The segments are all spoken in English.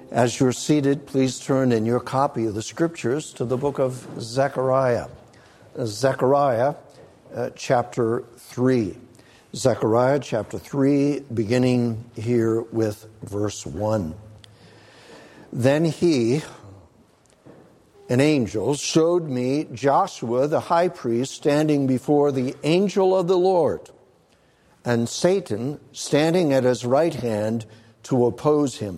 As you're seated, please turn in your copy of the Scriptures to the book of Zechariah. Zechariah chapter 3. Zechariah chapter 3, beginning here with verse 1. Then he, an angel, showed me Joshua the high priest standing before the angel of the Lord, and Satan standing at his right hand to oppose him.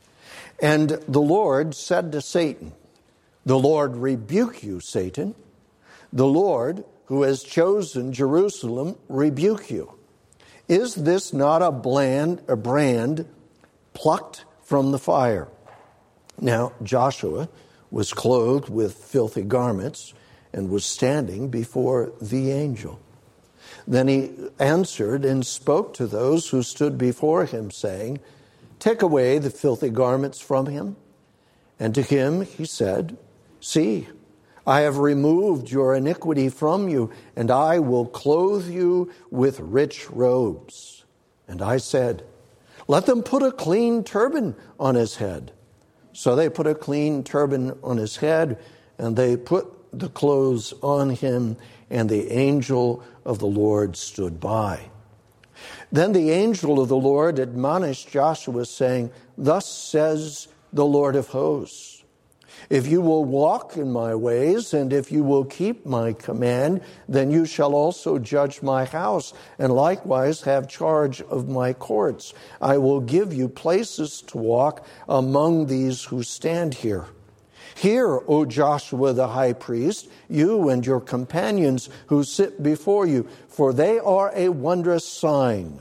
And the Lord said to Satan, "The Lord rebuke you, Satan. The Lord, who has chosen Jerusalem, rebuke you. Is this not a brand plucked from the fire?" Now Joshua was clothed with filthy garments and was standing before the angel. Then he answered and spoke to those who stood before him, saying, "Take away the filthy garments from him." And to him he said, "See, I have removed your iniquity from you, and I will clothe you with rich robes." And I said, "Let them put a clean turban on his head." So they put a clean turban on his head, and they put the clothes on him, and the angel of the Lord stood by. Then the angel of the Lord admonished Joshua, saying, "Thus says the Lord of hosts, if you will walk in my ways, and if you will keep my command, then you shall also judge my house, and likewise have charge of my courts. I will give you places to walk among these who stand here. Hear, O Joshua the high priest, you and your companions who sit before you, for they are a wondrous sign.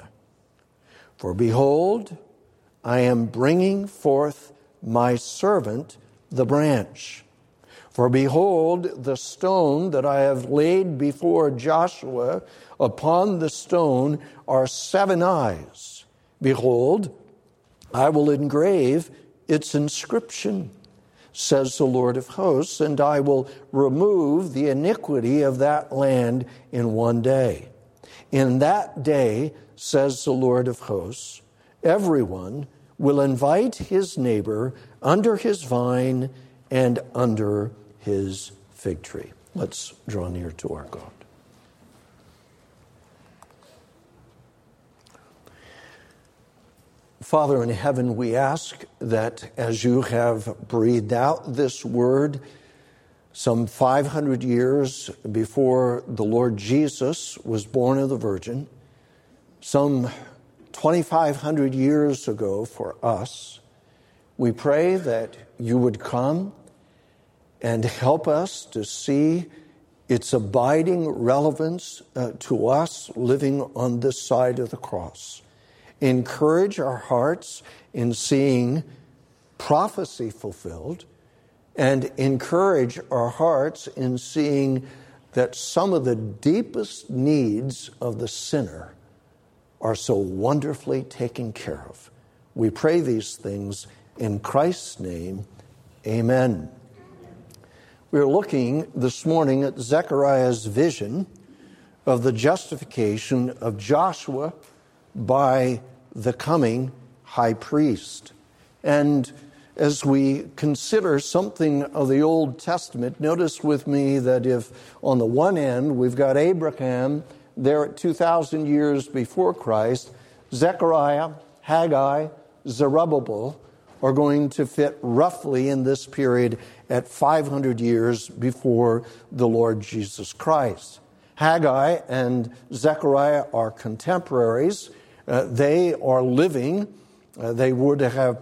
For behold, I am bringing forth my servant, the branch. For behold, the stone that I have laid before Joshua, upon the stone are 7 eyes. Behold, I will engrave its inscription, says the Lord of hosts, and I will remove the iniquity of that land in one day. In that day, says the Lord of hosts, everyone will invite his neighbor under his vine and under his fig tree." Let's draw near to our God. Father in heaven, we ask that as you have breathed out this word some 500 years before the Lord Jesus was born of the Virgin, some 2,500 years ago for us, we pray that you would come and help us to see its abiding relevance to us living on this side of the cross. Encourage our hearts in seeing prophecy fulfilled, and encourage our hearts in seeing that some of the deepest needs of the sinner are so wonderfully taken care of. We pray these things in Christ's name. Amen. We're looking this morning at Zechariah's vision of the justification of Joshua by the coming high priest. And as we consider something of the Old Testament, notice with me that if on the one end we've got Abraham there at 2,000 years before Christ, Zechariah, Haggai, Zerubbabel are going to fit roughly in this period at 500 years before the Lord Jesus Christ. Haggai and Zechariah are contemporaries. They are living. They would have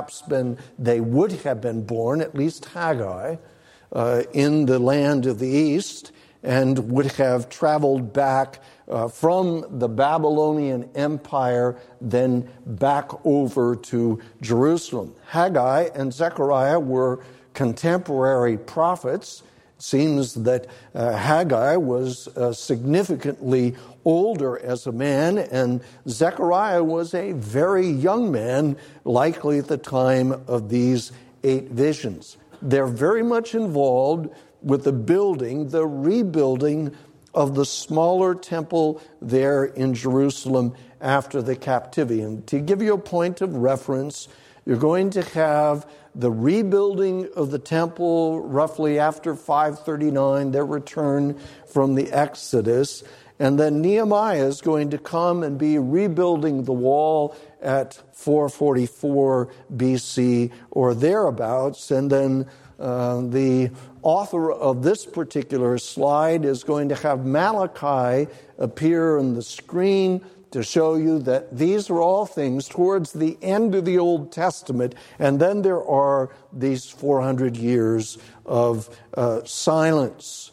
been born, at least Haggai, in the land of the east, and would have traveled back from the Babylonian Empire, then back over to Jerusalem. Haggai and Zechariah were contemporary prophets. It seems that Haggai was significantly older as a man, and Zechariah was a very young man, likely at the time of these 8 visions. They're very much involved with the rebuilding of the smaller temple there in Jerusalem after the captivity. And to give you a point of reference, You're going to have the rebuilding of the temple roughly after 539, their return from the Exodus. And then Nehemiah is going to come and be rebuilding the wall at 444 BC or thereabouts. And then the author of this particular slide is going to have Malachi appear on the screen to show you that these are all things towards the end of the Old Testament. And then there are these 400 years of silence.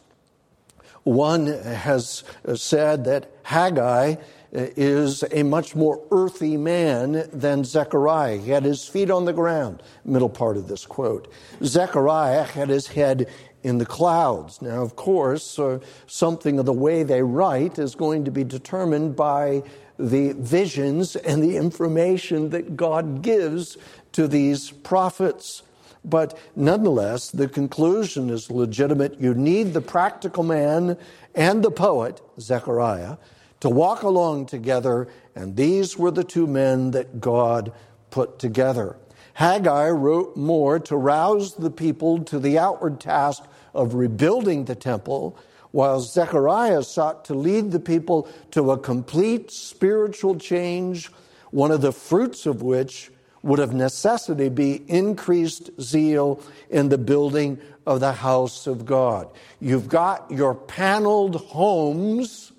One has said that Haggai is a much more earthy man than Zechariah. He had his feet on the ground, middle part of this quote. Zechariah had his head in the clouds. Now, of course, something of the way they write is going to be determined by the visions and the information that God gives to these prophets. But nonetheless, the conclusion is legitimate. You need the practical man and the poet, Zechariah, to walk along together, and these were the two men that God put together. Haggai wrote more to rouse the people to the outward task of rebuilding the temple, while Zechariah sought to lead the people to a complete spiritual change, one of the fruits of which would of necessity be increased zeal in the building of the house of God. You've got your paneled homes,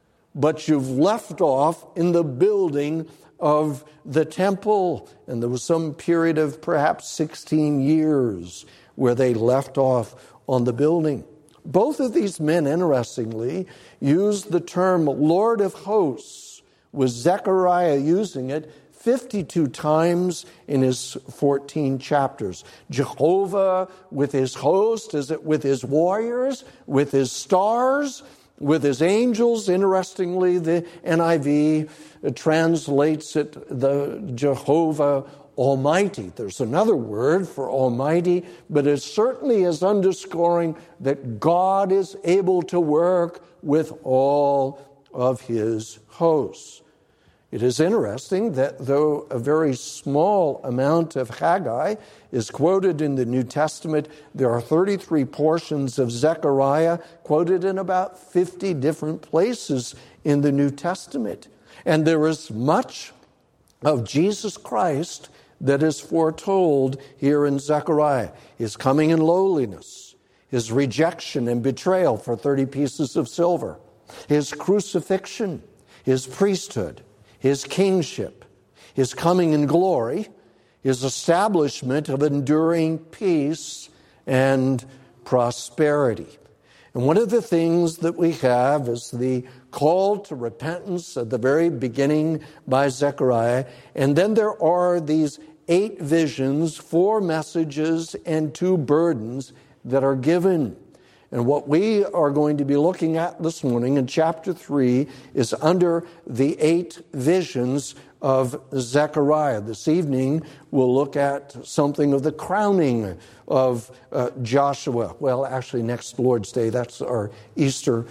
but you've left off in the building of the temple. And there was some period of perhaps 16 years where they left off on the building. Both of these men, interestingly, used the term Lord of Hosts, with Zechariah using it 52 times in his 14 chapters. Jehovah with his host, is it with his warriors, with his stars, with his angels? Interestingly, the NIV translates it the Jehovah Almighty. There's another word for Almighty, but it certainly is underscoring that God is able to work with all of his hosts. It is interesting that though a very small amount of Haggai is quoted in the New Testament, there are 33 portions of Zechariah quoted in about 50 different places in the New Testament. And there is much of Jesus Christ that is foretold here in Zechariah. His coming in lowliness, his rejection and betrayal for 30 pieces of silver, his crucifixion, his priesthood, his kingship, his coming in glory, his establishment of enduring peace and prosperity. And one of the things that we have is the call to repentance at the very beginning by Zechariah. And then there are these 8 visions, 4 messages, and 2 burdens that are given. And what we are going to be looking at this morning in chapter 3 is under the 8 visions of Zechariah. This evening, we'll look at something of the crowning of Joshua. Well, actually, next Lord's Day, that's our Easter.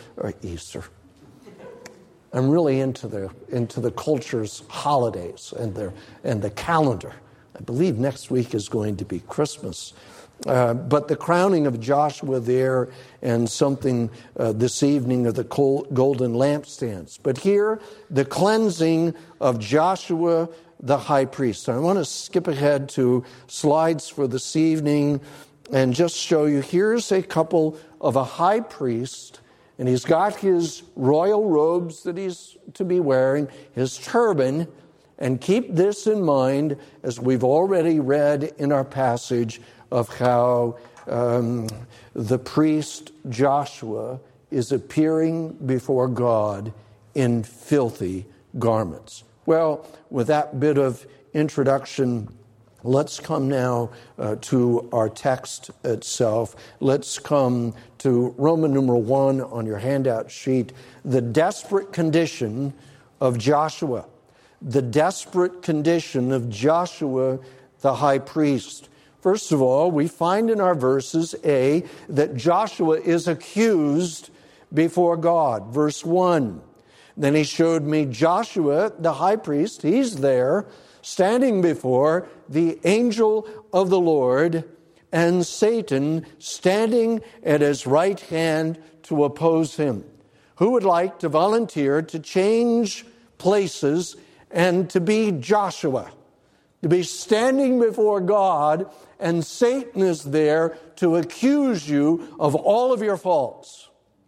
I'm really into the culture's holidays and the calendar. I believe next week is going to be Christmas. But the crowning of Joshua there, and something this evening of the golden lampstands. But here, the cleansing of Joshua the high priest. So I want to skip ahead to slides for this evening and just show you, here's a couple of a high priest, and he's got his royal robes that he's to be wearing, his turban, and keep this in mind as we've already read in our passage of how the priest Joshua is appearing before God in filthy garments. Well, with that bit of introduction, let's come now to our text itself. Let's come to Roman numeral 1 on your handout sheet. The desperate condition of Joshua. The desperate condition of Joshua the high priest. First of all, we find in our verses, that Joshua is accused before God. Verse 1, then he showed me Joshua, the high priest, he's there, standing before the angel of the Lord, and Satan standing at his right hand to oppose him. Who would like to volunteer to change places and to be Joshua, to be standing before God, and Satan is there to accuse you of all of your faults?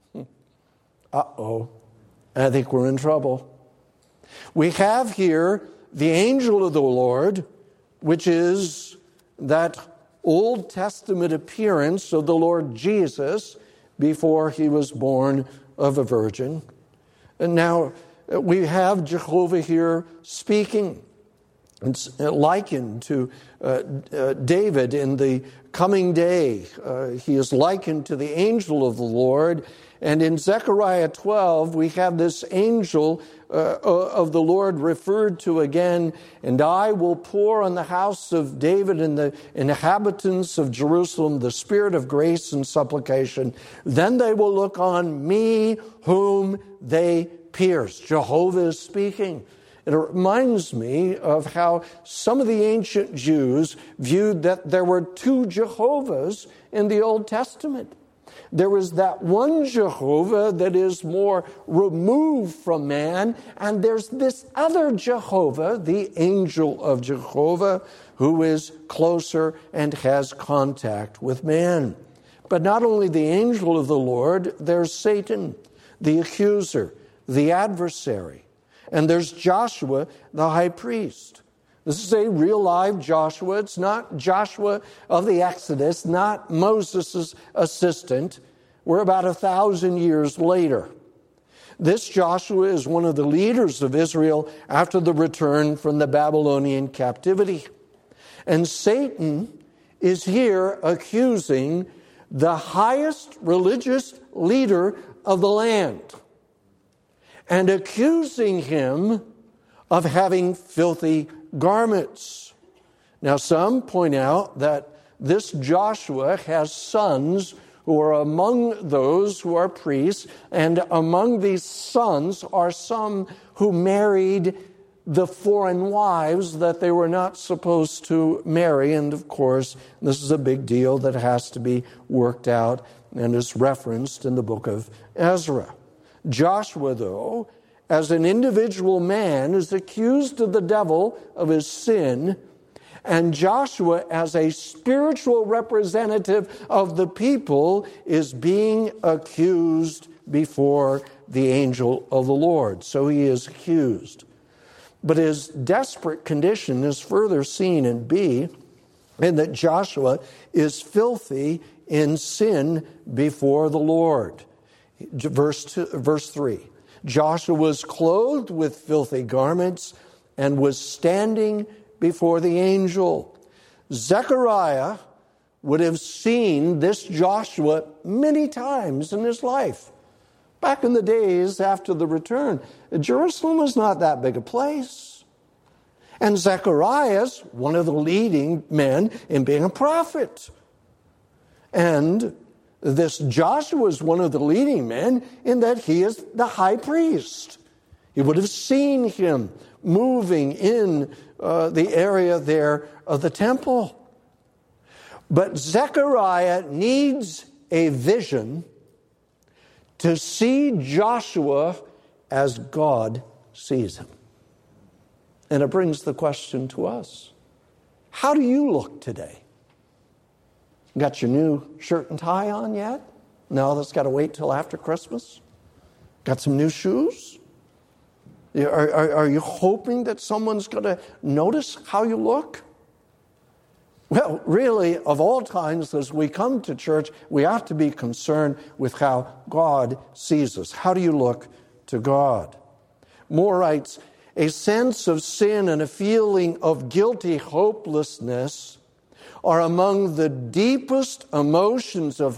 Uh-oh. I think we're in trouble. We have here the angel of the Lord, which is that Old Testament appearance of the Lord Jesus before he was born of a virgin. And now we have Jehovah here speaking. It's likened to David in the coming day. He is likened to the angel of the Lord. And in Zechariah 12, we have this angel of the Lord referred to again. And I will pour on the house of David and the inhabitants of Jerusalem the spirit of grace and supplication. Then they will look on me whom they pierced. Jehovah is speaking. It reminds me of how some of the ancient Jews viewed that there were two Jehovahs in the Old Testament. There was that one Jehovah that is more removed from man, and there's this other Jehovah, the angel of Jehovah, who is closer and has contact with man. But not only the angel of the Lord, there's Satan, the accuser, the adversary. And there's Joshua, the high priest. This is a real live Joshua. It's not Joshua of the Exodus, not Moses' assistant. We're about 1,000 years later. This Joshua is one of the leaders of Israel after the return from the Babylonian captivity. And Satan is here accusing the highest religious leader of the land, and accusing him of having filthy garments. Now, some point out that this Joshua has sons who are among those who are priests, and among these sons are some who married the foreign wives that they were not supposed to marry. And of course, this is a big deal that has to be worked out and is referenced in the book of Ezra. Joshua, though, as an individual man, is accused of the devil of his sin, and Joshua, as a spiritual representative of the people, is being accused before the angel of the Lord. So he is accused. But his desperate condition is further seen in B, in that Joshua is filthy in sin before the Lord. Verse 3. Joshua was clothed with filthy garments and was standing before the angel. Zechariah would have seen this Joshua many times in his life. Back in the days after the return, Jerusalem was not that big a place. And Zechariah's one of the leading men in being a prophet. And this Joshua is one of the leading men in that he is the high priest. He would have seen him moving in the area there of the temple. But Zechariah needs a vision to see Joshua as God sees him. And it brings the question to us: how do you look today? Got your new shirt and tie on yet? No, that's got to wait till after Christmas. Got some new shoes? Are you hoping that someone's going to notice how you look? Well, really, of all times as we come to church, we ought to be concerned with how God sees us. How do you look to God? Moore writes, a sense of sin and a feeling of guilty hopelessness are among the deepest emotions of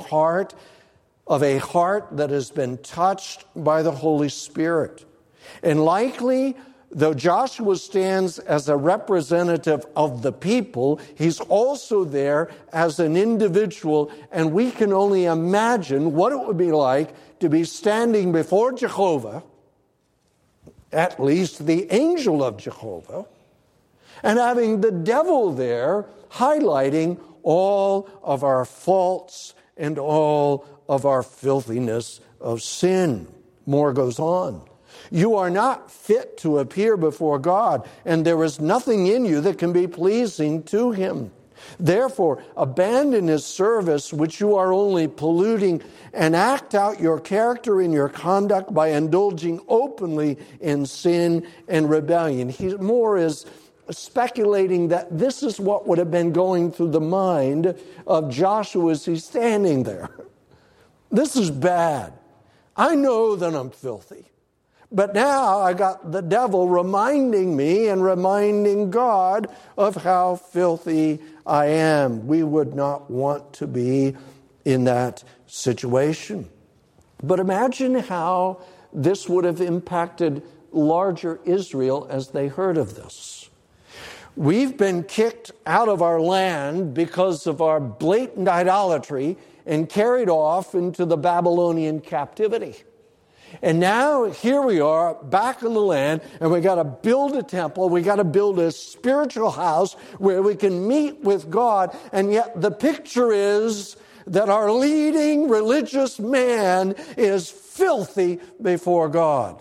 a heart that has been touched by the Holy Spirit. And likely, though Joshua stands as a representative of the people, he's also there as an individual, and we can only imagine what it would be like to be standing before Jehovah, at least the angel of Jehovah, and having the devil there highlighting all of our faults and all of our filthiness of sin. More goes on. You are not fit to appear before God, and there is nothing in you that can be pleasing to Him. Therefore, abandon His service, which you are only polluting, and act out your character and your conduct by indulging openly in sin and rebellion. He more is speculating that this is what would have been going through the mind of Joshua as he's standing there. This is bad. I know that I'm filthy. But now I got the devil reminding me and reminding God of how filthy I am. We would not want to be in that situation. But imagine how this would have impacted larger Israel as they heard of this. We've been kicked out of our land because of our blatant idolatry and carried off into the Babylonian captivity. And now here we are back in the land, and we got to build a temple. We got to build a spiritual house where we can meet with God. And yet the picture is that our leading religious man is filthy before God.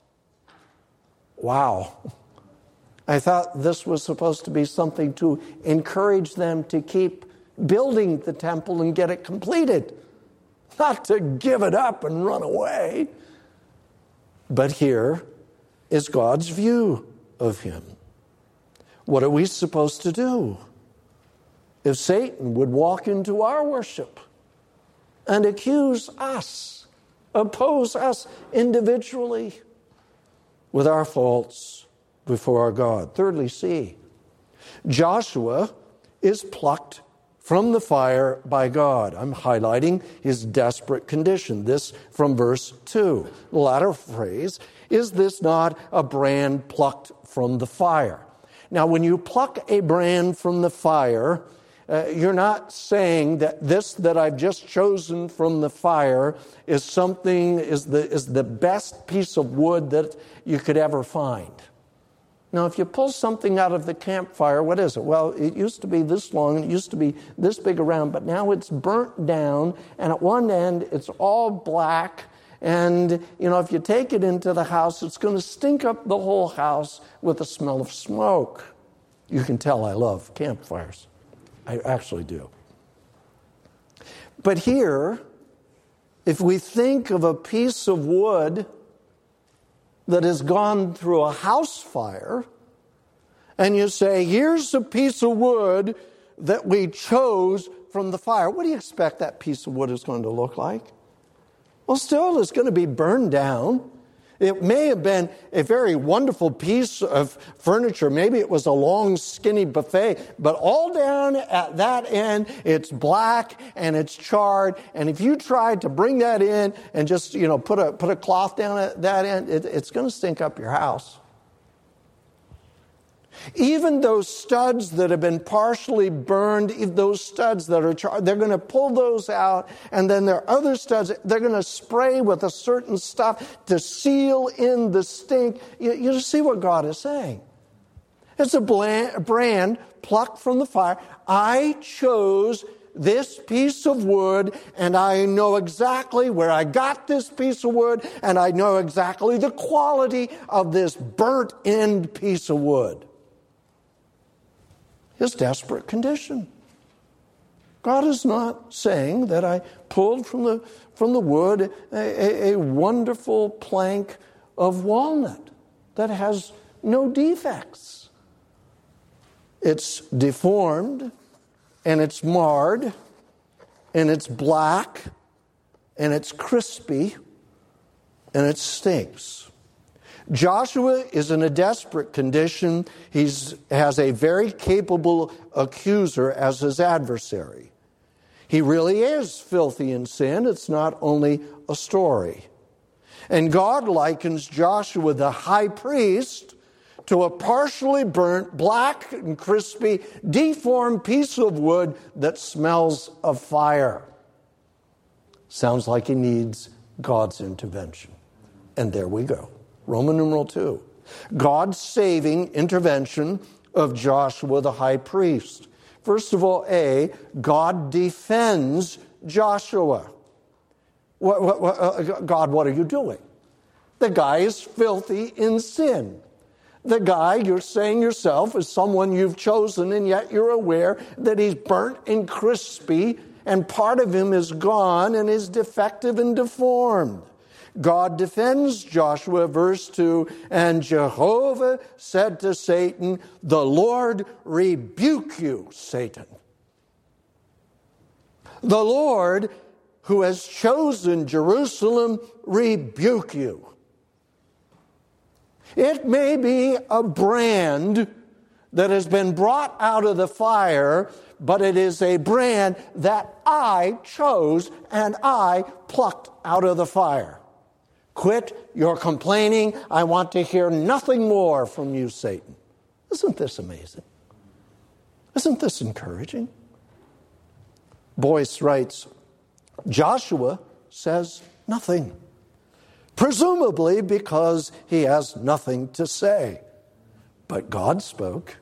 Wow. I thought this was supposed to be something to encourage them to keep building the temple and get it completed, not to give it up and run away. But here is God's view of him. What are we supposed to do? If Satan would walk into our worship and accuse us, oppose us individually with our faults before our God. Thirdly, see, Joshua is plucked from the fire by God. I'm highlighting his desperate condition. This from verse 2. The latter phrase, is this not a brand plucked from the fire? Now, when you pluck a brand from the fire, you're not saying that this that I've just chosen from the fire is the best piece of wood that you could ever find. Now, if you pull something out of the campfire, what is it? Well, it used to be this long, and it used to be this big around, but now it's burnt down, and at one end, it's all black, and, if you take it into the house, it's going to stink up the whole house with the smell of smoke. You can tell I love campfires. I actually do. But here, if we think of a piece of wood that has gone through a house fire, and you say, here's a piece of wood that we chose from the fire. What do you expect that piece of wood is going to look like? Well, still, it's going to be burned down. It may have been a very wonderful piece of furniture. Maybe it was a long, skinny buffet. But all down at that end, it's black and it's charred. And if you tried to bring that in and just, put a cloth down at that end, it's going to stink up your house. Even those studs that have been partially burned, those studs that are charred, they're going to pull those out, and then there are other studs, they're going to spray with a certain stuff to seal in the stink. You see what God is saying. It's a brand plucked from the fire. I chose this piece of wood, and I know exactly where I got this piece of wood, and I know exactly the quality of this burnt end piece of wood. His desperate condition. God is not saying that I pulled from the wood a wonderful plank of walnut that has no defects. It's deformed, and it's marred, and it's black, and it's crispy, and it stinks. Joshua is in a desperate condition. He has a very capable accuser as his adversary. He really is filthy in sin. It's not only a story. And God likens Joshua, the high priest, to a partially burnt, black and crispy, deformed piece of wood that smells of fire. Sounds like he needs God's intervention. And there we go. Roman numeral 2. God's saving intervention of Joshua the high priest. First of all, God defends Joshua. God, what are you doing? The guy is filthy in sin. The guy, you're saying yourself, is someone you've chosen, and yet you're aware that he's burnt and crispy, and part of him is gone and is defective and deformed. God defends Joshua, verse 2, and Jehovah said to Satan, "The Lord rebuke you, Satan." The Lord, who has chosen Jerusalem, rebuke you. It may be a brand that has been brought out of the fire, but it is a brand that I chose and I plucked out of the fire. Quit your complaining. I want to hear nothing more from you, Satan. Isn't this amazing? Isn't this encouraging? Boyce writes, Joshua says nothing, presumably because he has nothing to say. But God spoke.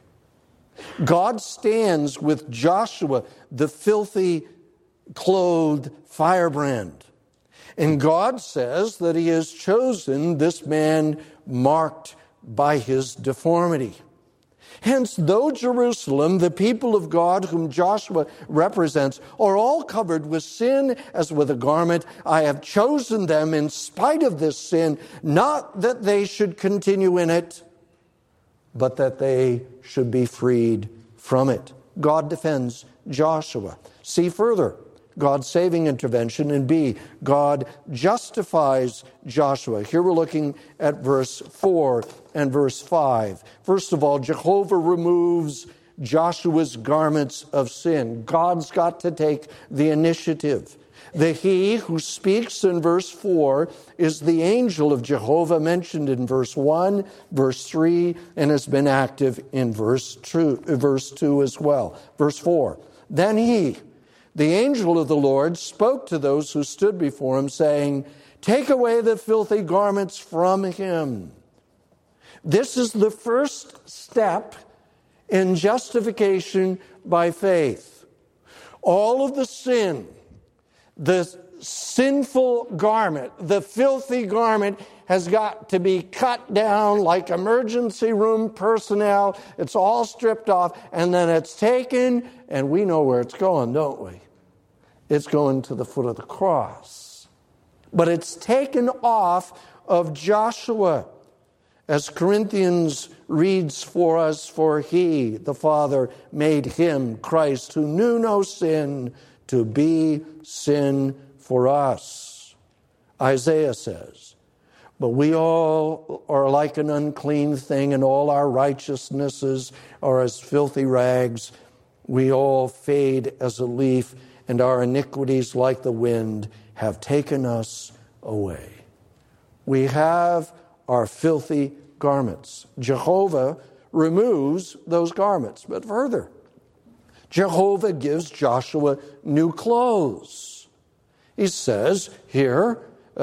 God stands with Joshua, the filthy, clothed firebrand. And God says that he has chosen this man marked by his deformity. Hence, though Jerusalem, the people of God whom Joshua represents, are all covered with sin as with a garment, I have chosen them in spite of this sin, not that they should continue in it, but that they should be freed from it. God defends Joshua. See further. God's saving intervention, and B, God justifies Joshua. Here we're looking at verse 4 and verse 5. First of all, Jehovah removes Joshua's garments of sin. God's got to take the initiative. The he who speaks in verse 4 is the angel of Jehovah mentioned in verse 1, verse 3, and has been active in verse 2 as well. Verse 4, then he, the angel of the Lord, spoke to those who stood before him, saying, take away the filthy garments from him. This is the first step in justification by faith. All of the sin, the sinful garment, the filthy garment, has got to be cut down like emergency room personnel. It's all stripped off, and then it's taken, and we know where it's going, don't we? It's going to the foot of the cross. But it's taken off of Joshua. As Corinthians reads for us, for he, the Father, made him, Christ, who knew no sin, to be sin for us. Isaiah says, but we all are like an unclean thing, and all our righteousnesses are as filthy rags. We all fade as a leaf, and our iniquities, like the wind, have taken us away. We have our filthy garments. Jehovah removes those garments. But further, Jehovah gives Joshua new clothes. He says here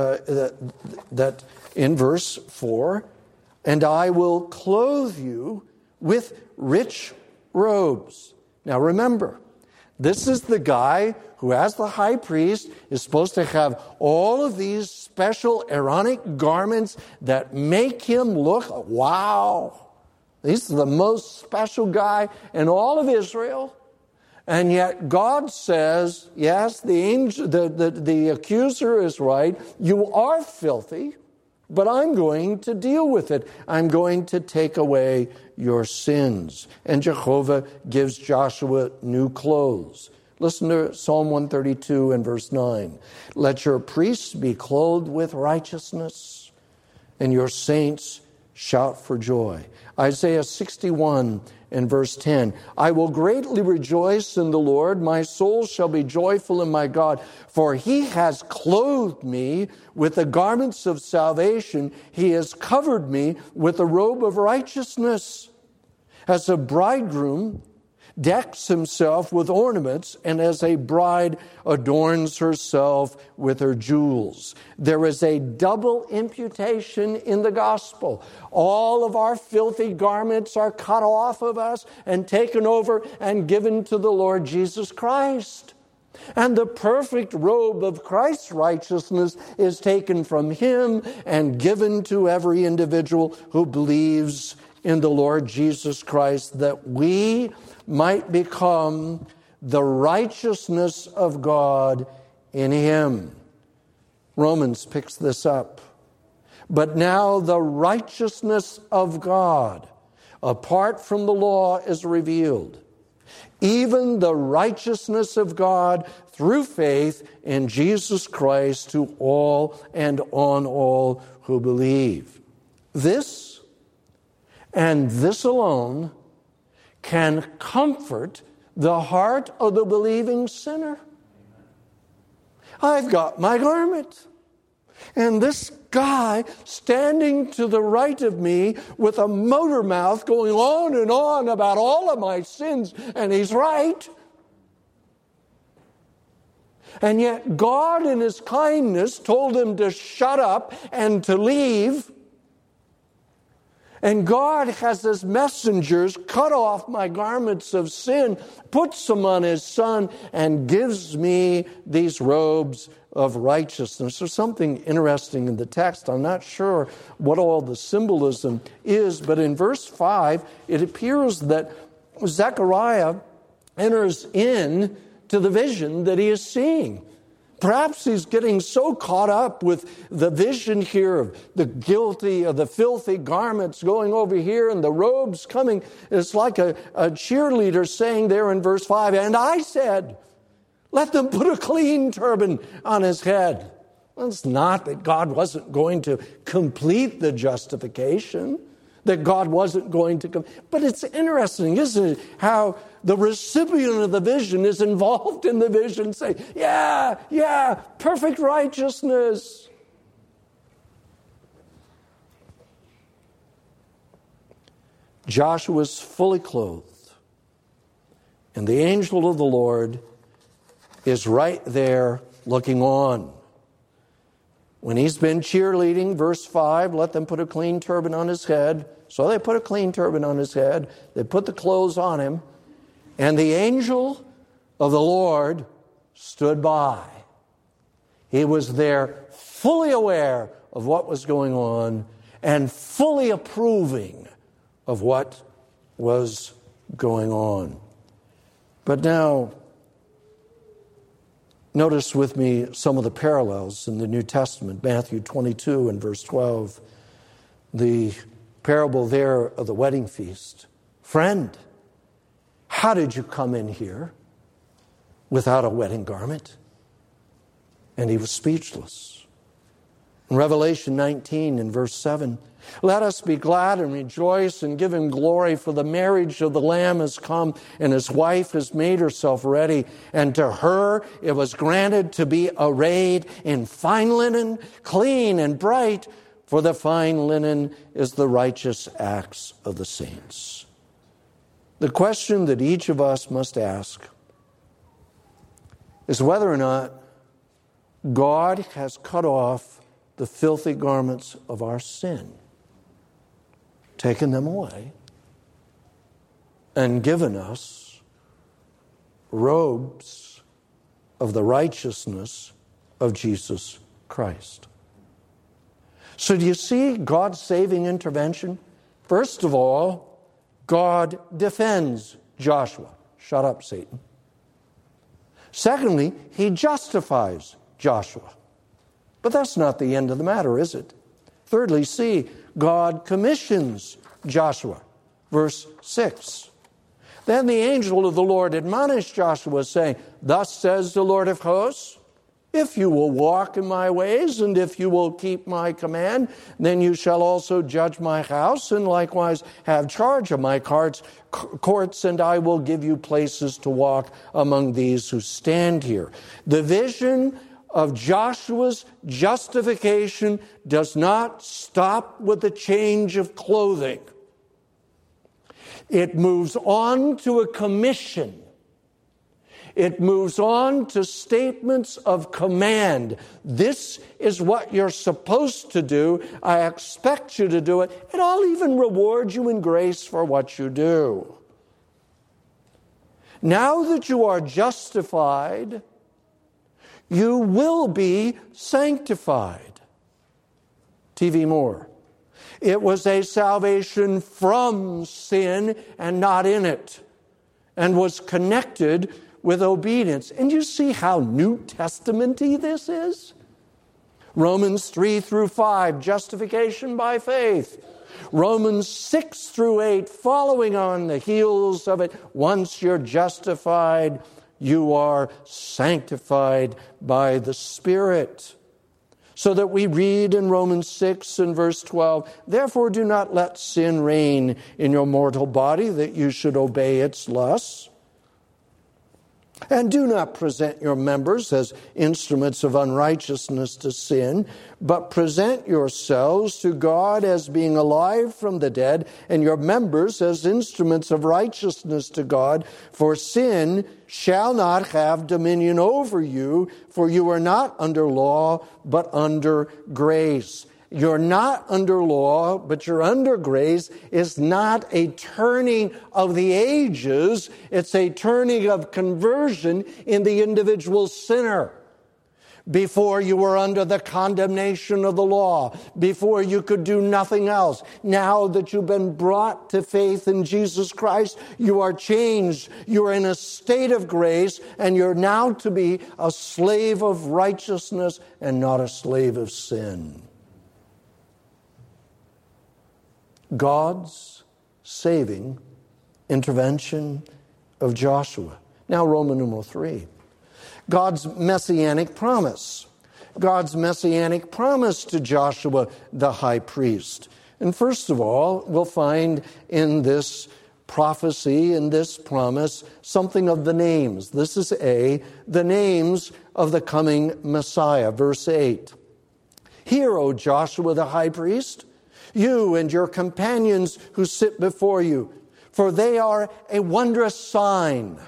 that in verse 4, and I will clothe you with rich robes. Now remember, this is the guy who, as the high priest, is supposed to have all of these special Aaronic garments that make him look, wow, he's the most special guy in all of Israel. And yet God says, yes, the accuser is right. You are filthy, but I'm going to deal with it. I'm going to take away your sins. And Jehovah gives Joshua new clothes. Listen to Psalm 132 and verse 9. Let your priests be clothed with righteousness, and your saints shout for joy. Isaiah 61 and verse 10. I will greatly rejoice in the Lord. My soul shall be joyful in my God. For he has clothed me with the garments of salvation. He has covered me with a robe of righteousness. As a bridegroom decks himself with ornaments, and as a bride adorns herself with her jewels. There is a double imputation in the gospel. All of our filthy garments are cut off of us and taken over and given to the Lord Jesus Christ. And the perfect robe of Christ's righteousness is taken from him and given to every individual who believes in the Lord Jesus Christ, that we might become the righteousness of God in him. Romans picks this up. But now the righteousness of God, apart from the law, is revealed. Even the righteousness of God through faith in Jesus Christ to all and on all who believe. This and this alone can comfort the heart of the believing sinner. I've got my garment. And this guy standing to the right of me with a motor mouth going on and on about all of my sins, and he's right. And yet God in his kindness told him to shut up and to leave. And God has his messengers cut off my garments of sin, puts them on his Son, and gives me these robes of righteousness. There's something interesting in the text. I'm not sure what all the symbolism is, but in verse 5, it appears that Zechariah enters in to the vision that he is seeing. Perhaps he's getting so caught up with the vision here of the guilty, of the filthy garments going over here and the robes coming. It's like a cheerleader saying there in verse 5, and I said, let them put a clean turban on his head. Well, it's not that God wasn't going to complete the justification, that God wasn't going to but it's interesting, isn't it, how the recipient of the vision is involved in the vision, saying, yeah, perfect righteousness. Joshua's fully clothed, and the angel of the Lord is right there looking on. When he's been cheerleading, verse 5, let them put a clean turban on his head. So they put a clean turban on his head. They put the clothes on him. And the angel of the Lord stood by. He was there fully aware of what was going on and fully approving of what was going on. But now, notice with me some of the parallels in the New Testament. Matthew 22 and verse 12. The parable there of the wedding feast. Friend, how did you come in here without a wedding garment? And he was speechless. In Revelation 19 and verse 7, let us be glad and rejoice and give him glory, for the marriage of the Lamb has come, and his wife has made herself ready. And to her it was granted to be arrayed in fine linen, clean and bright, for the fine linen is the righteous acts of the saints. The question that each of us must ask is whether or not God has cut off the filthy garments of our sin, taken them away, and given us robes of the righteousness of Jesus Christ. So do you see God's saving intervention? First of all, God defends Joshua. Shut up, Satan. Secondly, he justifies Joshua. But that's not the end of the matter, is it? Thirdly, see, God commissions Joshua. Verse 6. Then the angel of the Lord admonished Joshua, saying, thus says the Lord of hosts, if you will walk in my ways, and if you will keep my command, then you shall also judge my house, and likewise have charge of my courts, and I will give you places to walk among these who stand here. The vision of Joshua's justification does not stop with the change of clothing. It moves on to a commission. It moves on to statements of command. This is what you're supposed to do. I expect you to do it. And I'll even reward you in grace for what you do. Now that you are justified, you will be sanctified. T.V. Moore. It was a salvation from sin and not in it, and was connected with obedience. And you see how New Testament-y this is? Romans 3 through 5, justification by faith. Romans 6 through 8, following on the heels of it. Once you're justified, you are sanctified by the Spirit. So that we read in Romans 6 and verse 12, therefore do not let sin reign in your mortal body, that you should obey its lusts. And do not present your members as instruments of unrighteousness to sin, but present yourselves to God as being alive from the dead, and your members as instruments of righteousness to God. For sin shall not have dominion over you, for you are not under law, but under grace. You're not under law, but you're under grace is not a turning of the ages. It's a turning of conversion in the individual sinner. Before you were under the condemnation of the law, before you could do nothing else. Now that you've been brought to faith in Jesus Christ, you are changed. You're in a state of grace, and you're now to be a slave of righteousness and not a slave of sin. God's saving intervention of Joshua. Now, Roman numeral 3. God's messianic promise. God's messianic promise to Joshua, the high priest. And first of all, we'll find in this prophecy, in this promise, something of the names. This is the names of the coming Messiah. Verse 8. Hear, O Joshua the high priest, you and your companions who sit before you, for they are a wondrous sign.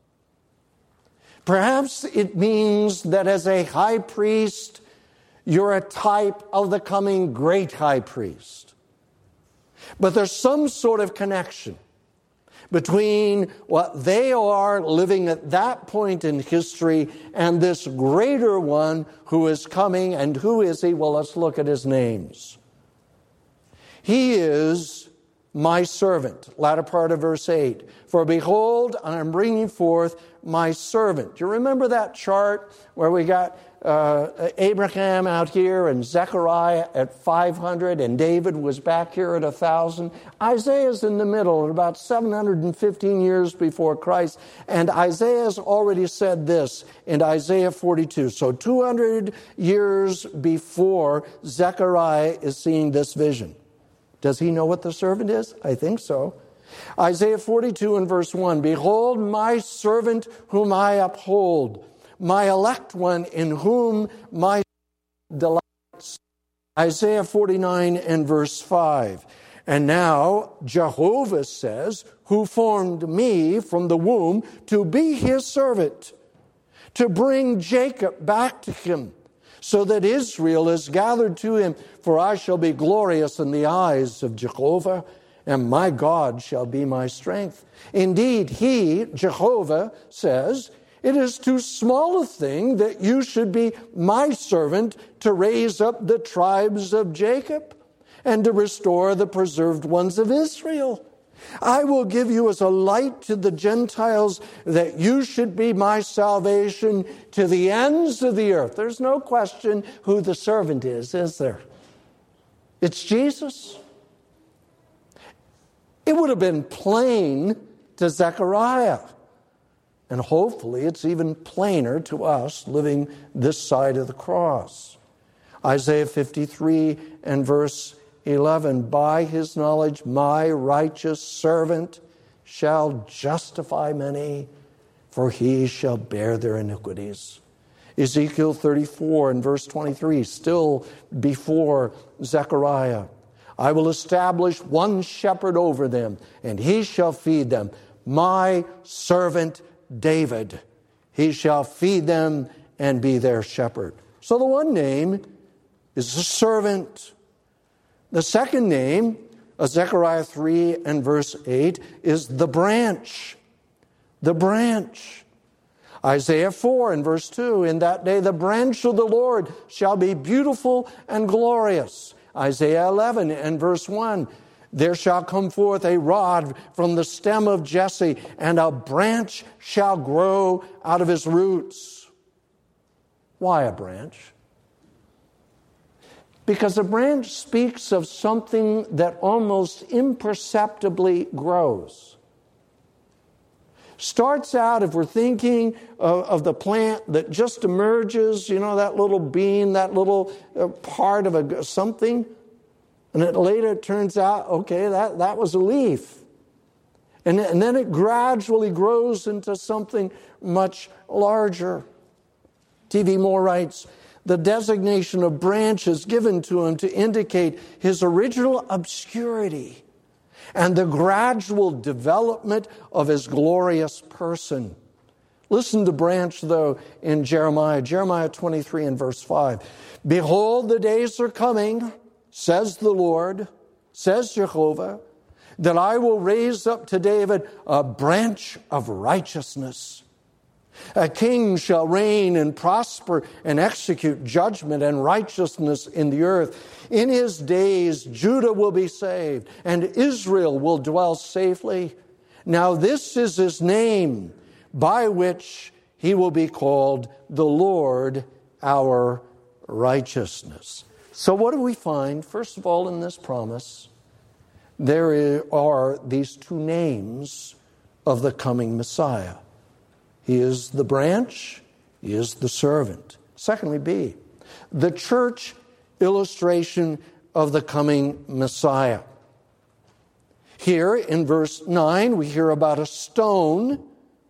Perhaps it means that as a high priest, you're a type of the coming great high priest. But there's some sort of connection between what they are living at that point in history and this greater one who is coming. And who is he? Well, let's look at his names. He is my servant, latter part of verse 8. For behold, I am bringing forth my servant. Do you remember that chart where we got Abraham out here and Zechariah at 500 and David was back here at 1,000? Isaiah's in the middle at about 715 years before Christ. And Isaiah's already said this in Isaiah 42. So 200 years before Zechariah is seeing this vision. Does he know what the servant is? I think so. Isaiah 42 and verse 1, behold my servant whom I uphold, my elect one in whom my delights. Isaiah 49 and verse 5. And now Jehovah says, who formed me from the womb to be his servant, to bring Jacob back to him, so that Israel is gathered to him. For I shall be glorious in the eyes of Jehovah, and my God shall be my strength. Indeed, he, Jehovah, says, it is too small a thing that you should be my servant to raise up the tribes of Jacob and to restore the preserved ones of Israel. I will give you as a light to the Gentiles, that you should be my salvation to the ends of the earth. There's no question who the servant is there? It's Jesus. It would have been plain to Zechariah. And hopefully it's even plainer to us living this side of the cross. Isaiah 53 and verse 11, by his knowledge my righteous servant shall justify many, for he shall bear their iniquities. Ezekiel 34 and verse 23, still before Zechariah. I will establish one shepherd over them, and he shall feed them. My servant David, he shall feed them and be their shepherd. So the one name is the servant. The second name, Zechariah 3 and verse 8, is the branch. The branch. Isaiah 4 and verse 2, in that day the branch of the Lord shall be beautiful and glorious. Isaiah 11 and verse 1, there shall come forth a rod from the stem of Jesse, and a branch shall grow out of his roots. Why a branch? Because a branch speaks of something that almost imperceptibly grows. Starts out, if we're thinking of the plant that just emerges, that little bean, that little part of something, and it later turns out, okay, that was a leaf. And then it gradually grows into something much larger. T.V. Moore writes, the designation of branch is given to him to indicate his original obscurity and the gradual development of his glorious person. Listen to branch, though, in Jeremiah 23 and verse 5. Behold, the days are coming, says the Lord, says Jehovah, that I will raise up to David a branch of righteousness. A king shall reign and prosper and execute judgment and righteousness in the earth. In his days, Judah will be saved, and Israel will dwell safely. Now this is his name, by which he will be called the Lord our righteousness. So what do we find? First of all, in this promise, there are these two names of the coming Messiah. He is the branch, he is the servant. Secondly, B, the church illustration of the coming Messiah. Here in verse 9, we hear about a stone,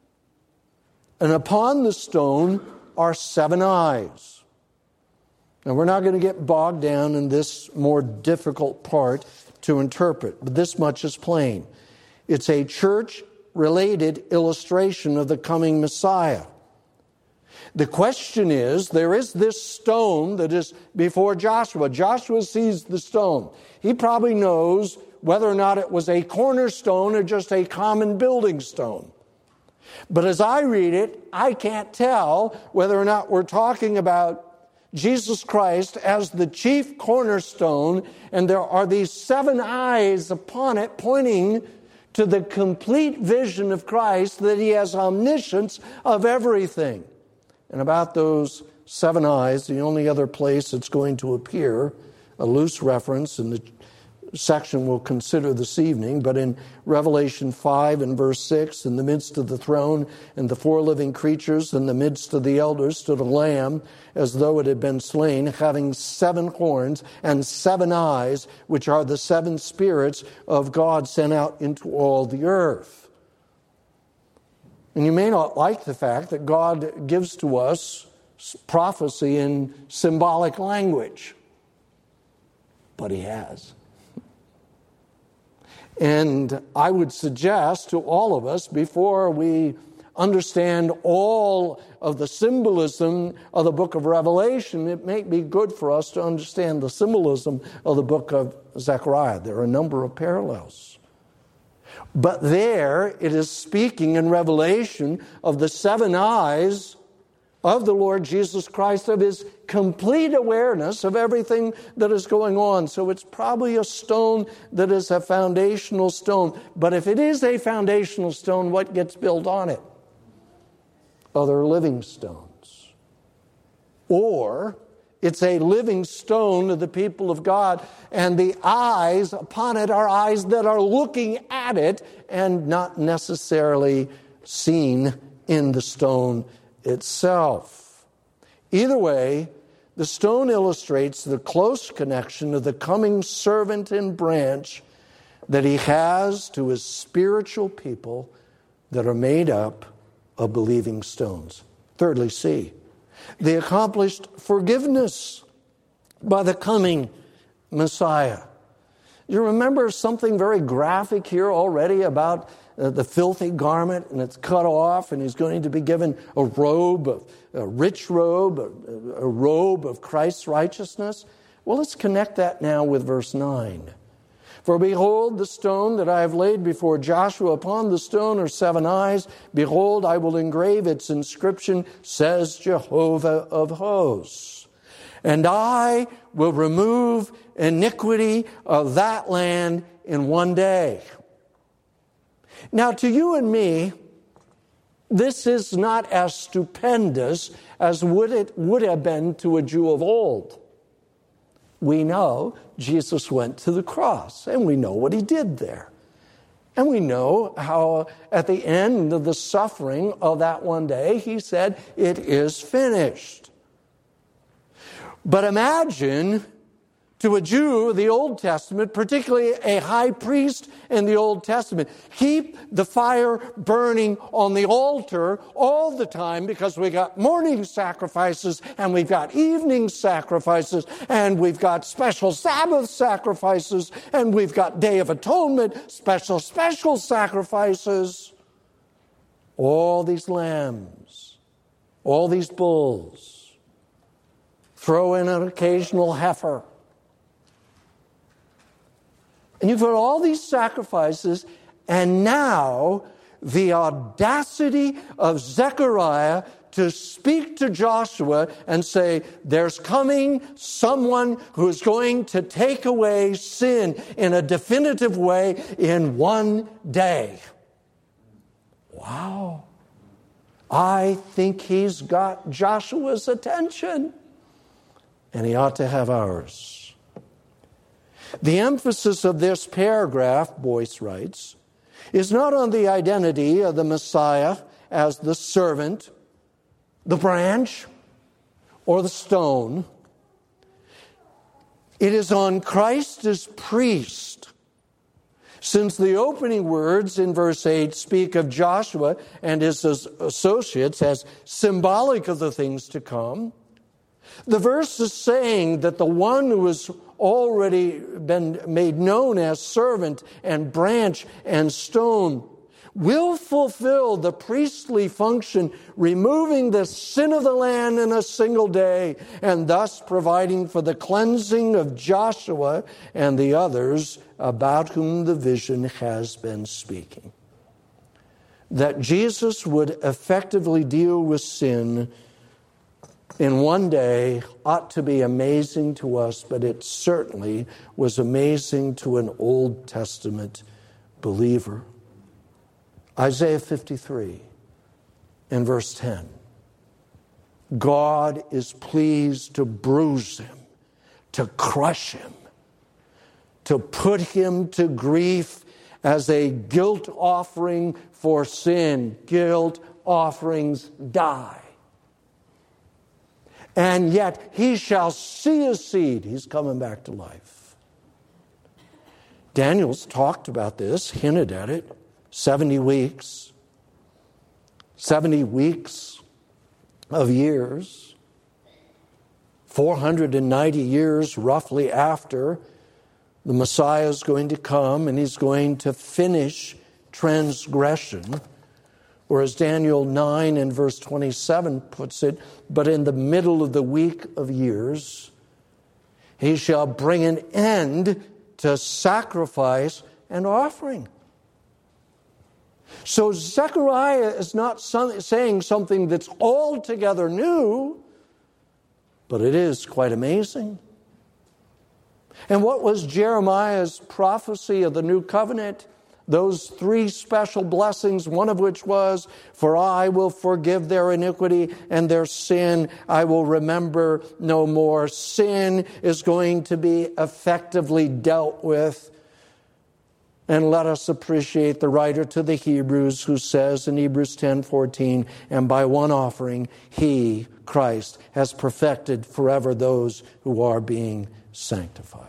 and upon the stone are 7 eyes. Now, we're not going to get bogged down in this more difficult part to interpret, but this much is plain. It's a church-related illustration of the coming Messiah. The question is, there is this stone that is before Joshua. Joshua sees the stone. He probably knows whether or not it was a cornerstone or just a common building stone. But as I read it, I can't tell whether or not we're talking about Jesus Christ as the chief cornerstone, and there are these 7 eyes upon it pointing to the complete vision of Christ, that he has omniscience of everything. And about those 7 eyes, the only other place it's going to appear, a loose reference in the section we'll consider this evening, but in Revelation 5 and verse 6, in the midst of the throne and the 4 living creatures, in the midst of the elders stood a lamb as though it had been slain, having 7 horns and 7 eyes, which are the 7 spirits of God sent out into all the earth. And you may not like the fact that God gives to us prophecy in symbolic language, but he has. And I would suggest to all of us, before we understand all of the symbolism of the book of Revelation, it may be good for us to understand the symbolism of the book of Zechariah. There are a number of parallels. But there it is speaking in Revelation of the 7 eyes of the Lord Jesus Christ, of his complete awareness of everything that is going on. So it's probably a stone that is a foundational stone. But if it is a foundational stone, what gets built on it? Other living stones. Or it's a living stone of the people of God, and the eyes upon it are eyes that are looking at it and not necessarily seen in the stone itself. Either way, the stone illustrates the close connection of the coming servant and branch that he has to his spiritual people that are made up of believing stones. Thirdly, C, the accomplished forgiveness by the coming Messiah. You remember something very graphic here already about the filthy garment, and it's cut off, and he's going to be given a robe, a rich robe, a robe of Christ's righteousness. Well, let's connect that now with verse 9. For behold, the stone that I have laid before Joshua, upon the stone are 7 eyes. Behold, I will engrave its inscription, says Jehovah of hosts. And I will remove iniquity of that land in one day. Now, to you and me, this is not as stupendous as it would have been to a Jew of old. We know Jesus went to the cross, and we know what he did there. And we know how at the end of the suffering of that one day, he said, "It is finished." But imagine, to a Jew, the Old Testament, particularly a high priest in the Old Testament, keep the fire burning on the altar all the time, because we got morning sacrifices and we've got evening sacrifices and we've got special Sabbath sacrifices and we've got Day of Atonement, special sacrifices. All these lambs, all these bulls, throw in an occasional heifer. And you've got all these sacrifices, and now the audacity of Zechariah to speak to Joshua and say, there's coming someone who is going to take away sin in a definitive way in one day. Wow. I think he's got Joshua's attention, and he ought to have ours. The emphasis of this paragraph, Boyce writes, is not on the identity of the Messiah as the servant, the branch, or the stone. It is on Christ as priest, since the opening words in verse 8 speak of Joshua and his associates as symbolic of the things to come. The verse is saying that the one who has already been made known as servant and branch and stone will fulfill the priestly function, removing the sin of the land in a single day, and thus providing for the cleansing of Joshua and the others about whom the vision has been speaking. That Jesus would effectively deal with sin in one day ought to be amazing to us, but it certainly was amazing to an Old Testament believer. Isaiah 53 and verse 10. God is pleased to bruise him, to crush him, to put him to grief as a guilt offering for sin. Guilt offerings die. And yet he shall see a seed. He's coming back to life. Daniel's talked about this, hinted at it. 70 weeks. 70 weeks of years. 490 years roughly after the Messiah is going to come, and he's going to finish transgression. Or as Daniel 9 and verse 27 puts it, but in the middle of the week of years, he shall bring an end to sacrifice and offering. So Zechariah is not saying something that's altogether new, but it is quite amazing. And what was Jeremiah's prophecy of the new covenant? Those 3 special blessings, one of which was, for I will forgive their iniquity and their sin I will remember no more. Sin is going to be effectively dealt with. And let us appreciate the writer to the Hebrews who says in Hebrews 10:14, and by one offering he, Christ, has perfected forever those who are being sanctified.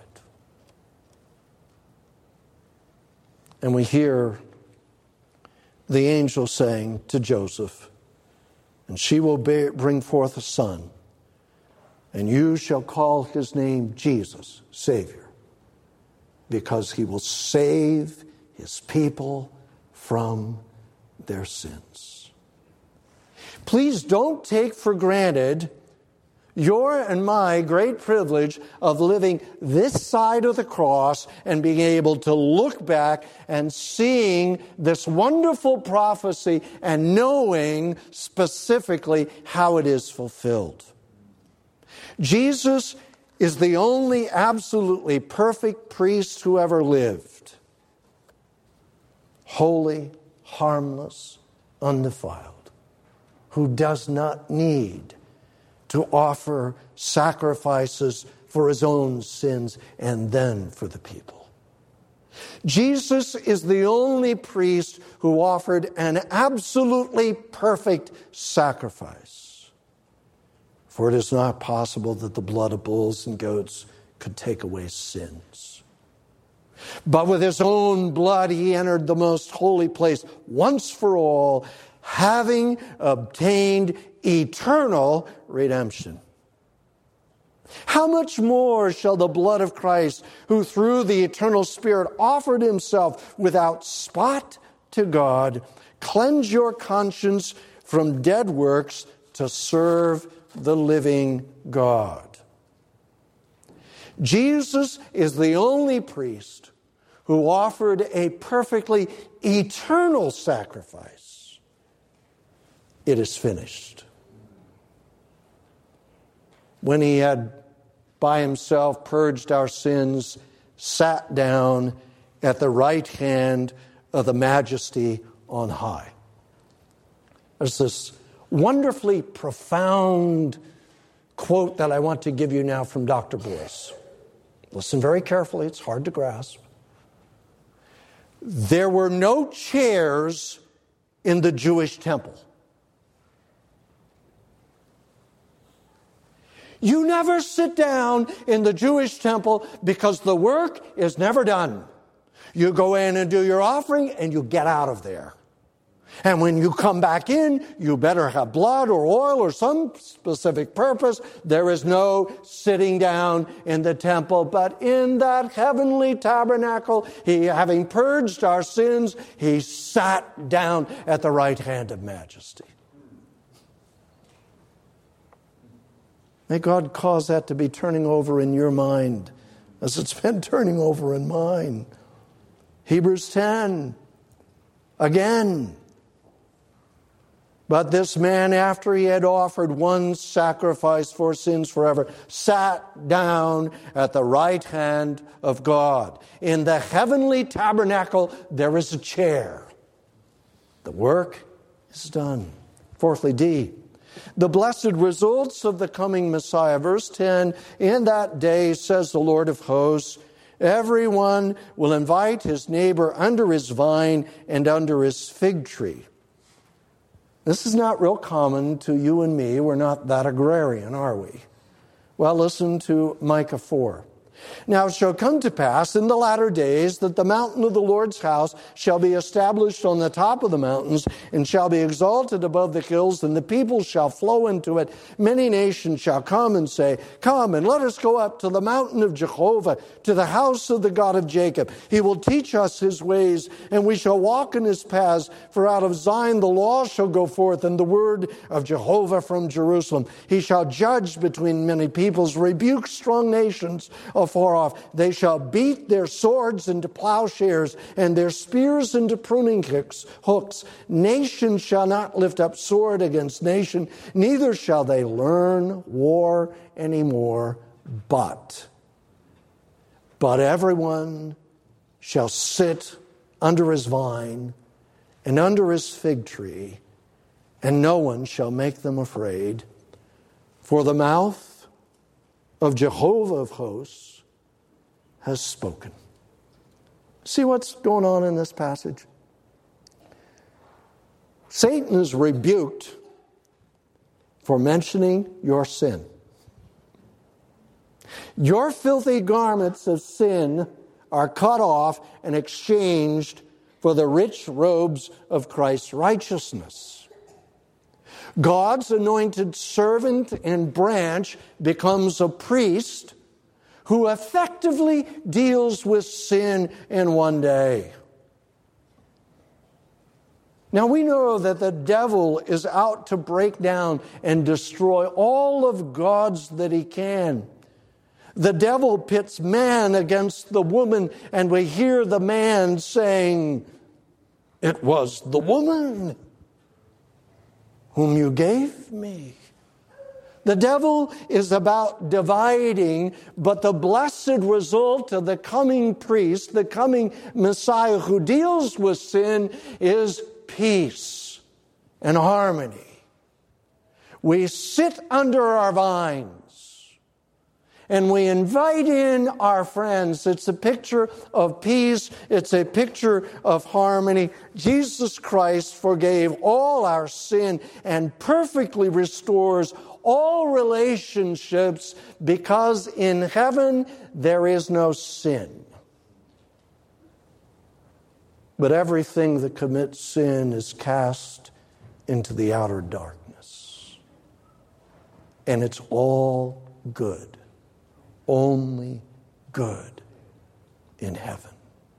And we hear the angel saying to Joseph, and she will bring forth a son, and you shall call his name Jesus, Savior. because he will save his people from their sins. Please don't take for granted your and my great privilege of living this side of the cross and being able to look back and seeing this wonderful prophecy and knowing specifically how it is fulfilled. Jesus is the only absolutely perfect priest who ever lived. Holy, harmless, undefiled, who does not need to offer sacrifices for his own sins and then for the people. Jesus is the only priest who offered an absolutely perfect sacrifice. For it is not possible that the blood of bulls and goats could take away sins. But with his own blood he entered the most holy place once for all, having obtained eternal redemption. How much more shall the blood of Christ, who through the eternal Spirit offered himself without spot to God, cleanse your conscience from dead works to serve the living God? Jesus is the only priest who offered a perfectly eternal sacrifice. It is finished. When he had by himself purged our sins, sat down at the right hand of the Majesty on high. There's this wonderfully profound quote that I want to give you now from Dr. Boyce. Listen very carefully, it's hard to grasp. There were no chairs in the Jewish temple. You never sit down in the Jewish temple because the work is never done. You go in and do your offering and you get out of there. And when you come back in, you better have blood or oil or some specific purpose. There is no sitting down in the temple. But in that heavenly tabernacle, he, having purged our sins, he sat down at the right hand of Majesty. May God cause that to be turning over in your mind as it's been turning over in mine. Hebrews 10, again. But this man, after he had offered one sacrifice for sins forever, sat down at the right hand of God. In the heavenly tabernacle, there is a chair. The work is done. Fourthly, D. The blessed results of the coming Messiah. Verse 10, in that day, says the Lord of hosts, everyone will invite his neighbor under his vine and under his fig tree. This is not real common to you and me. We're not that agrarian, are we? Well, listen to Micah 4. Now it shall come to pass in the latter days that the mountain of the Lord's house shall be established on the top of the mountains and shall be exalted above the hills, and the people shall flow into it. Many nations shall come and say, come and let us go up to the mountain of Jehovah, to the house of the God of Jacob. He will teach us his ways, and we shall walk in his paths. For out of Zion the law shall go forth, and the word of Jehovah from Jerusalem. He shall judge between many peoples, rebuke strong nations afar off. They shall beat their swords into plowshares and their spears into pruning hooks. Nation shall not lift up sword against nation, neither shall they learn war anymore, but everyone shall sit under his vine and under his fig tree, and no one shall make them afraid. For the mouth of Jehovah of hosts has spoken. See what's going on in this passage? Satan is rebuked for mentioning your sin. Your filthy garments of sin are cut off and exchanged for the rich robes of Christ's righteousness. God's anointed servant and branch becomes a priest who effectively deals with sin in one day. Now we know that the devil is out to break down and destroy all of God's that he can. The devil pits man against the woman, and we hear the man saying, "It was the woman whom you gave me." The devil is about dividing, but the blessed result of the coming priest, the coming Messiah who deals with sin, is peace and harmony. We sit under our vines and we invite in our friends. It's a picture of peace. It's a picture of harmony. Jesus Christ forgave all our sin and perfectly restores all relationships, because in heaven there is no sin. But everything that commits sin is cast into the outer darkness. And it's all good, only good in heaven.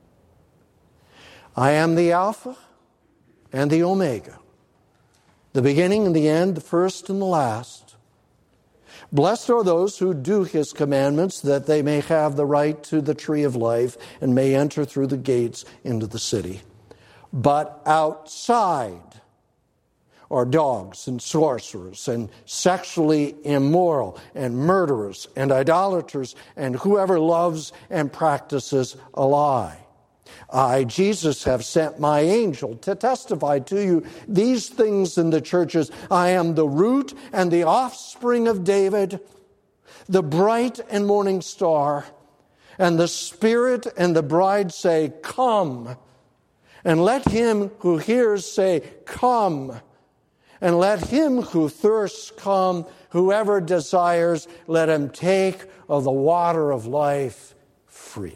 I am the Alpha and the Omega, the beginning and the end, the first and the last. Blessed are those who do His commandments, that they may have the right to the tree of life and may enter through the gates into the city. But outside are dogs and sorcerers and sexually immoral and murderers and idolaters and whoever loves and practices a lie. I, Jesus, have sent my angel to testify to you these things in the churches. I am the root and the offspring of David, the bright and morning star. And the Spirit and the bride say, "Come." And let him who hears say, "Come." And let him who thirsts come. Whoever desires, let him take of the water of life freely.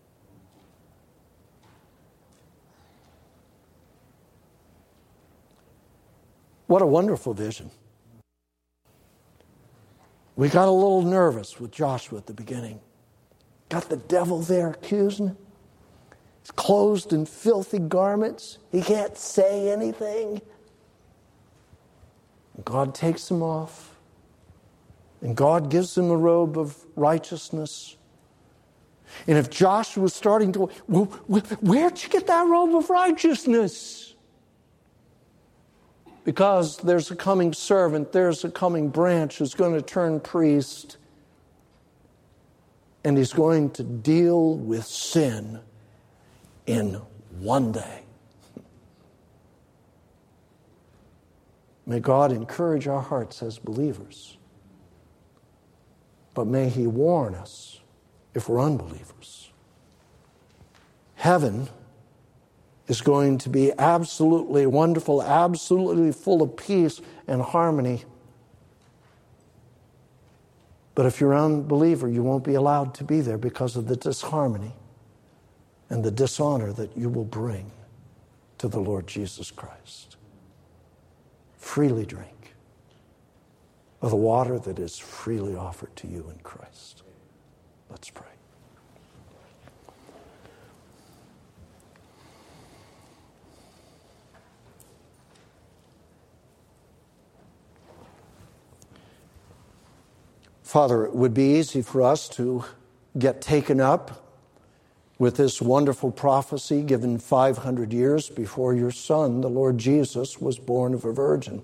What a wonderful vision. We got a little nervous with Joshua at the beginning. Got the devil there accusing him. He's clothed in filthy garments. He can't say anything. God takes him off. And God gives him a robe of righteousness. And if Joshua was starting to, well, where'd you get that robe of righteousness? Because there's a coming servant, there's a coming branch who's going to turn priest. And he's going to deal with sin in one day. May God encourage our hearts as believers. But may He warn us if we're unbelievers. Heaven is going to be absolutely wonderful, absolutely full of peace and harmony. But if you're an unbeliever, you won't be allowed to be there because of the disharmony and the dishonor that you will bring to the Lord Jesus Christ. Freely drink of the water that is freely offered to you in Christ. Let's pray. Father, it would be easy for us to get taken up with this wonderful prophecy given 500 years before your Son, the Lord Jesus, was born of a virgin.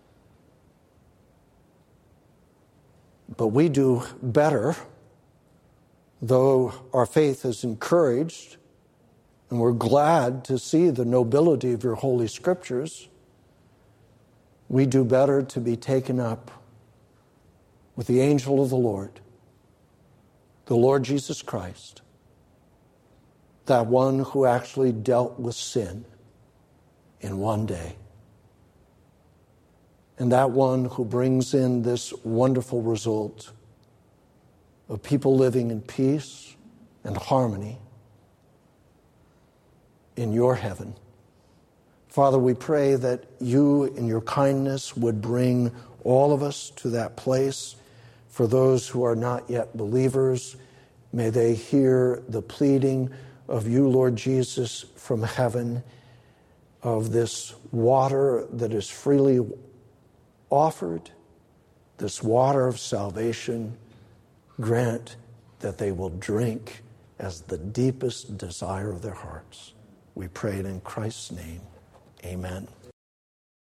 But we do better, though our faith is encouraged, and we're glad to see the nobility of your Holy Scriptures. We do better to be taken up with the angel of the Lord Jesus Christ, that one who actually dealt with sin in one day, and that one who brings in this wonderful result of people living in peace and harmony in your heaven. Father, we pray that you in your kindness would bring all of us to that place. For those who are not yet believers, May they hear the pleading of you, Lord Jesus, from heaven, of this water that is freely offered, this water of salvation. Grant that they will drink as the deepest desire of their hearts. We pray it in Christ's name. Amen.